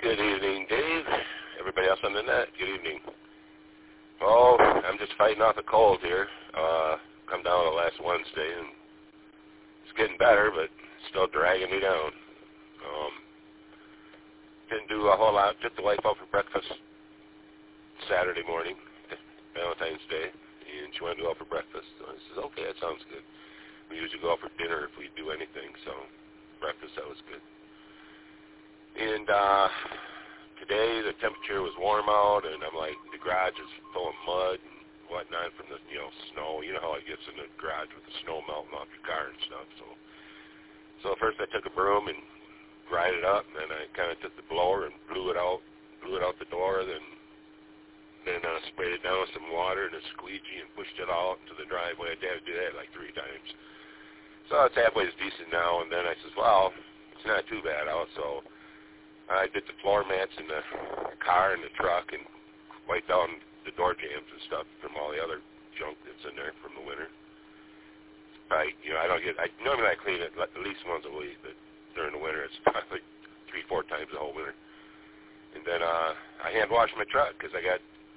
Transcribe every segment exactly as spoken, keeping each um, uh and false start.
Good evening, Dave. Everybody else on the net, good evening. Oh, I'm just fighting off a cold here. Uh, come down the last Wednesday, and it's getting better, but still dragging me down. Um, didn't do a whole lot. Took the wife out for breakfast Saturday morning, Valentine's Day, and she wanted to go out for breakfast. So I said, okay, that sounds good. We usually go out for dinner if we do anything, so breakfast, that was good. And uh, today the temperature was warm out, and I'm like, the garage is full of mud and whatnot from the, you know, snow. You know how it gets in the garage with the snow melting off your car and stuff. So, so first I took a broom and dried it up, and then I kind of took the blower and blew it out, blew it out the door, then then uh, sprayed it down with some water and a squeegee and pushed it all out into the driveway. I had to do that like three times. So it's halfway decent now, and then I says, well, it's not too bad out, so I did the floor mats in the car and the truck and wiped down the door jambs and stuff from all the other junk that's in there from the winter. I, you know, I don't get, I normally I clean it at least once a week, but during the winter it's probably three, four times the whole winter. And then uh, I hand wash my truck because I got,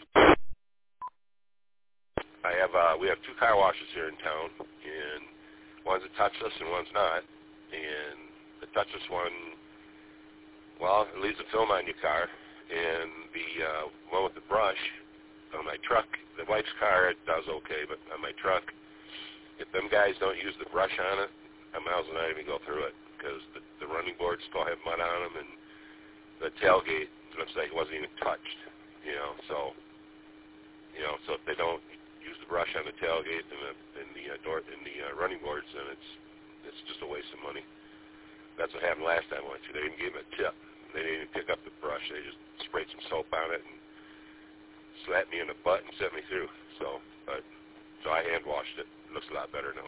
I have, uh, we have two car washes here in town, and one's a touchless and one's not. And the touchless one, well, it leaves a film on your car, and the uh, one with the brush on my truck, the wife's car, it does okay, but on my truck, if them guys don't use the brush on it, I might as well not even go through it, because the, the running boards still have mud on them, and the tailgate looks like it wasn't even touched, you know, so, you know, so if they don't use the brush on the tailgate and the, and the, uh, door, and the uh, running boards, then it's, it's just a waste of money. That's what happened last time I went to. They didn't give him a tip. They didn't even pick up the brush. They just sprayed some soap on it and slapped me in the butt and sent me through. So, but so I hand washed it. It looks a lot better now.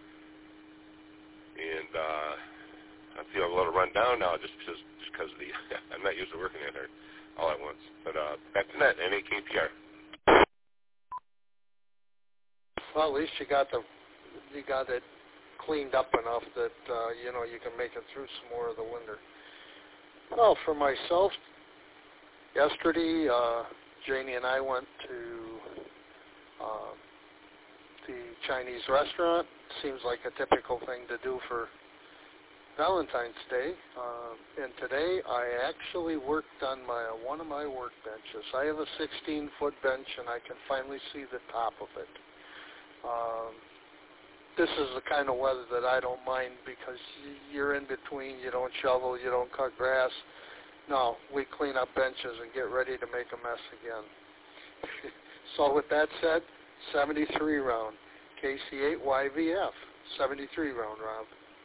And uh, I'm feeling a little run down now just because just because of the I'm not used to working in there all at once. But uh, back to that N A K P R. Well, at least you got the you got it cleaned up enough that, uh, you know, you can make it through some more of the winter. Well, for myself, yesterday, uh, Janie and I went to uh, the Chinese restaurant. Seems like a typical thing to do for Valentine's Day. Uh, and today, I actually worked on my one of my work benches. I have a sixteen-foot bench, and I can finally see the top of it. Um, This is the kind of weather that I don't mind because you're in between, you don't shovel, you don't cut grass. No, we clean up benches and get ready to make a mess again. So with that said, seventy-three round, K C eight Y V F, seventy-three round, Rob.